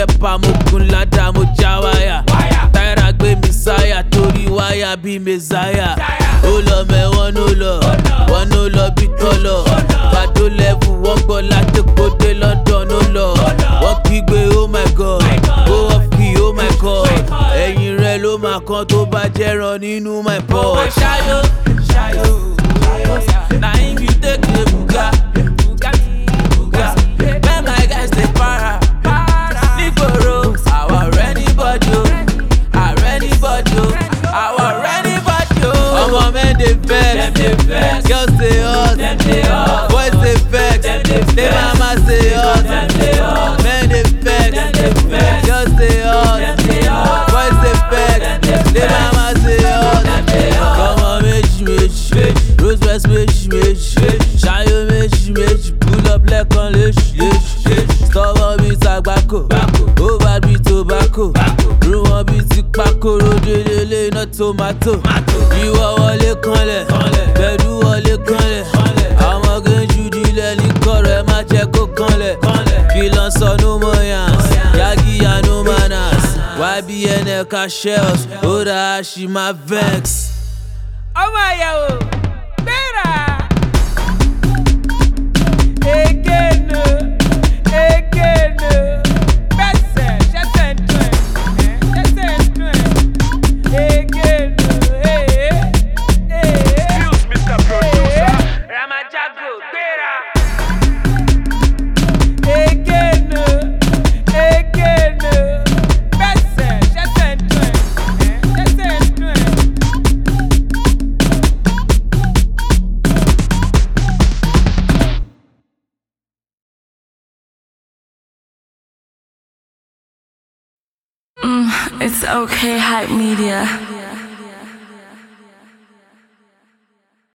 nepa mo kun ládàá mo já wáyà. Táyà gbé mi sáyà torí wáyà bí mẹ́sáyà. Ó lọ mẹ́wọ́n ló lọ, wọ́n ló lọ bí tọ́lọ̀. Bàdó lẹ́fù wọ́n gbọ́ látẹ̀kọ́ dé London ó lọ. Wọ́n kígbe oh my god, go off key oh my god. Ẹ̀yìn rẹ̀ ló máa kan tó bá jẹ́ran nínú my pot. Ṣáyó, ṣáyó, na him you take the buga. When my guys dey para, nígboro, àwa ọ̀rẹ́ ní bọ́jú, àrẹ́ ní bọ́jú, àwa ọ̀rẹ́ ní bọ́jú. Ọmọ men dey vex, girls dey hot, boys dey vex, dey mama say hot. Men dey vex, girls dey hot, boys dey vex, dey mama say hot. Ọmọ méjì méjì, rose press méjì méjì, ṣayó méjì méjì, pull up lẹ́kan léṣu léṣu. Stọ́wọ́ bíi tàgbákò, ó bá bíi tobacco, rú wọn bíi ti pákó, ròdèlélé iná tomato. Ìwọ wọlé kanlẹ̀, pẹ̀lú wọlé kanlẹ̀, àwọn ọmọge ń ju dílẹ̀ ní kọ̀rọ̀ ẹ má jẹ́ kó kanlẹ̀. Kí ló ń sọ no more yans, yagi and no manners. YBN ẹ̀ka shells, ó dáa ṣì máa vex. Ọmọ àyàwó gbéra. Egeno, egeno, bẹ́sẹ̀ ṣẹ́sẹ̀ ń dùn ẹ̀, ṣẹ́sẹ̀ ń dùn ẹ̀. Egeno, Fuse Mr. Producer. Ramajago gbéra. Egeno, egeno, bẹ́sẹ̀ ṣẹ́sẹ̀ ń dùn ẹ̀, ṣẹ́sẹ̀ ń dùn ẹ̀. It's okay, hype media.